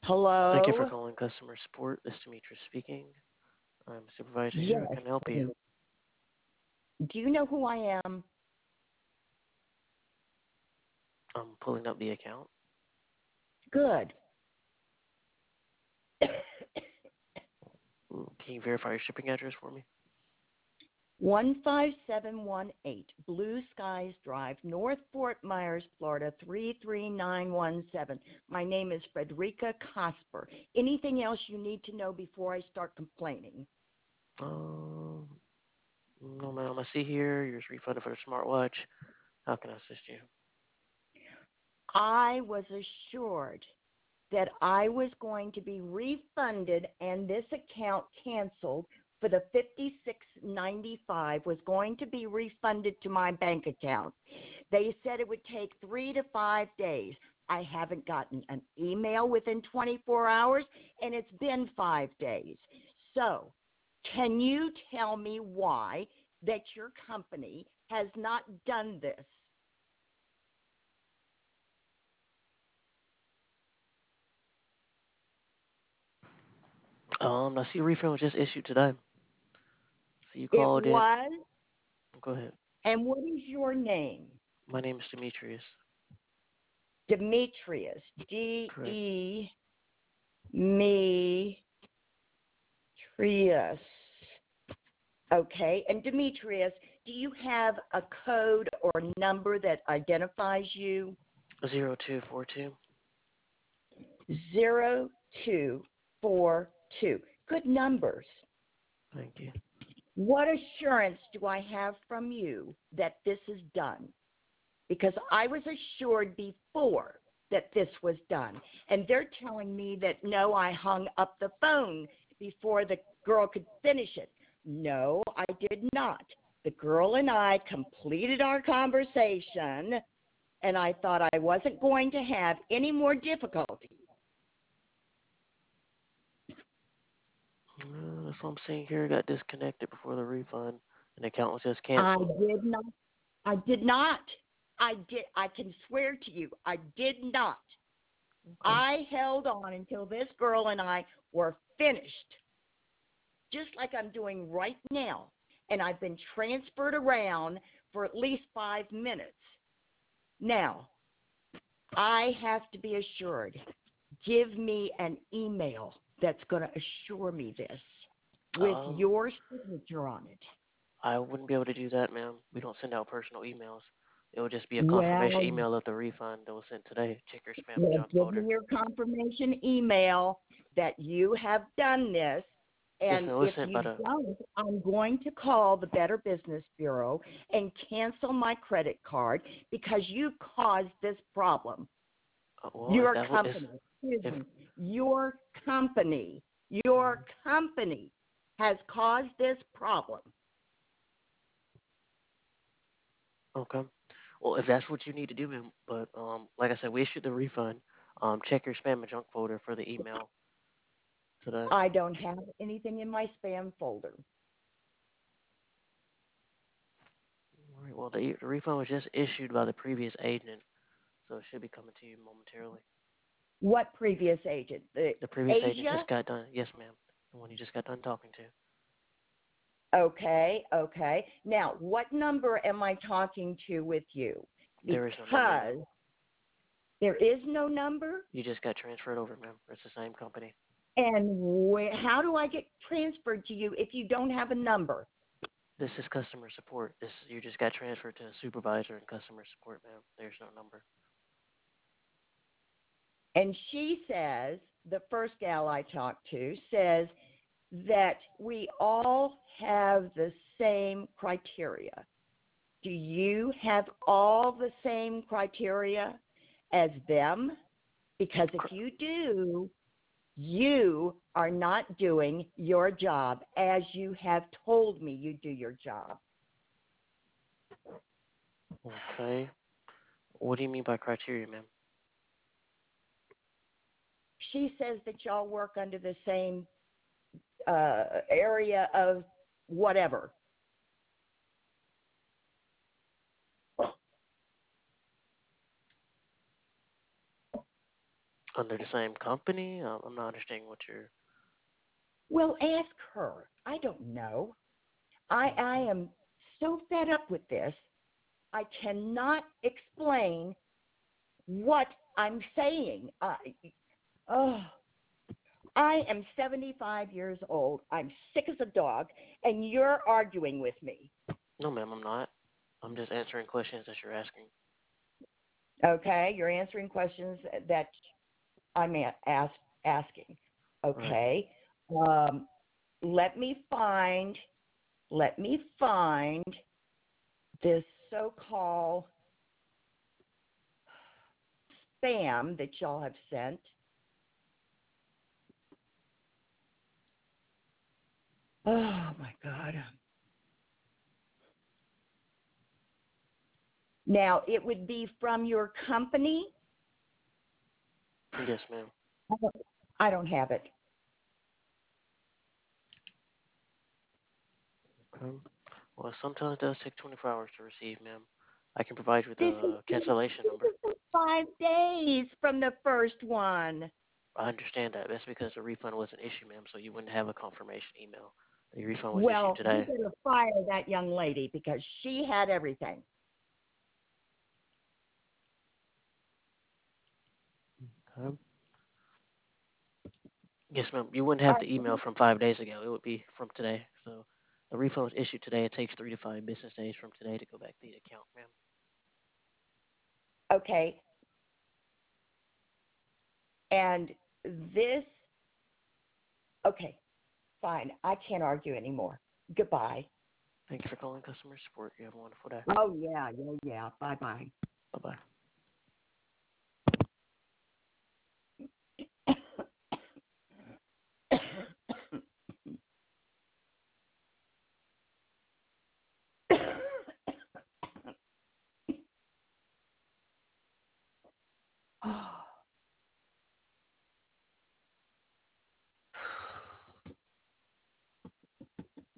Thank you for Hello? calling customer support. This is Demetrius speaking. I'm a supervisor here. I Yes. can help you. Do you know who I am? I'm pulling up the account. Good. Can you verify your shipping address for me? 15718 Blue Skies Drive, North Fort Myers, Florida 33917. My name is Frederica Cosper. Anything else you need to know before I start complaining? Um, no, ma'am. I see here you're refunded for the smartwatch. How can I assist you? I was assured that I was going to be refunded and this account canceled for the $56.95 was going to be refunded to my bank account. They said it would take 3 to 5 days. I haven't gotten an email within 24 hours, and it's been 5 days. So, can you tell me why that your company has not done this? I see a refund was just issued today. So you It called in. was, Go ahead. and what is your name? My name is Demetrius. Demetrius, Correct. Demetrius. Okay, and Demetrius, do you have a code or number that identifies you? 0242. 0242. Good numbers. Thank you. What assurance do I have from you that this is done? Because I was assured before that this was done. And they're telling me that, no, I hung up the phone before the girl could finish it. No, I did not. The girl and I completed our conversation, and I thought I wasn't going to have any more difficulty. That's what I'm seeing here. Got disconnected before the refund, and the account was just I canceled. did not. I did not. I can swear to you, I did not. Okay. I held on until this girl and I were finished, just like I'm doing right now. And I've been transferred around for at least 5 minutes. Now, I have to be assured. Give me an email that's going to assure me this with Um, your signature on it. I wouldn't be able to do that, ma'am. We don't send out personal emails. It will just be a confirmation Well, email of the refund that was sent today. Check your spam and well, junk give me folder. your confirmation email that you have done this. Yes, And ma'am. It was if sent you by the. don't, I'm going to call the Better Business Bureau and cancel my credit card because you caused this problem. Well, if Your that is, company, excuse if me, your company has caused this problem. okay. Well, if that's what you need to do, ma'am. But like I said, we issued the refund. Check your spam and junk folder for the email today. I don't have anything in my spam folder. All right. Well, the refund was just issued by the previous agent, so it should be coming to you momentarily. What previous agent? The The previous agent Asia? just got done. Yes, ma'am. The one you just got done talking to. Okay, okay. Now, what number am I talking to with you? There is no number, ma'am. Because there is no number. You just got transferred over, ma'am. It's the same company. And how do I get transferred to you if you don't have a number? This is customer support. You just got transferred to a supervisor in customer support, ma'am. There's no number. And she says, the first gal I talked to says that we all have the same criteria. Do you have all the same criteria as them? Because if you do, you are not doing your job as you have told me you do your job. Okay. What do you mean by criteria, ma'am? She says that y'all work under the same area of whatever. Under the same company? I'm not understanding what you're. Well, ask her. I don't know. I Okay. am so fed up with this. I cannot explain what I'm saying. Oh, I am 75 years old. I'm sick as a dog, and you're arguing with me. No, ma'am, I'm not. I'm just answering questions that you're asking. Okay, you're answering questions that asking. Right. Okay, um, let me find let me find this so-called spam that y'all have sent. Oh my God. Now, it would be from your company. Yes, ma'am. I don't have it. Okay. Well, sometimes it does take 24 hours to receive, ma'am. I can provide you with This is, a cancellation number. this is 5 days from the first one. I understand that. That's because the refund wasn't issued, ma'am, so you wouldn't have a confirmation email. The refund was issued Well, you today. better fire that young lady because she had everything. Okay. Yes, ma'am. You wouldn't have All the email right. from 5 days ago. It would be from today. So the refund was issued today. It takes 3 to 5 business days from today to go back to the account, ma'am. Okay. And this, okay, fine. I can't argue anymore. Goodbye. Thank you for calling customer support. You have a wonderful day. Oh, yeah, yeah, yeah. Bye bye. Bye bye.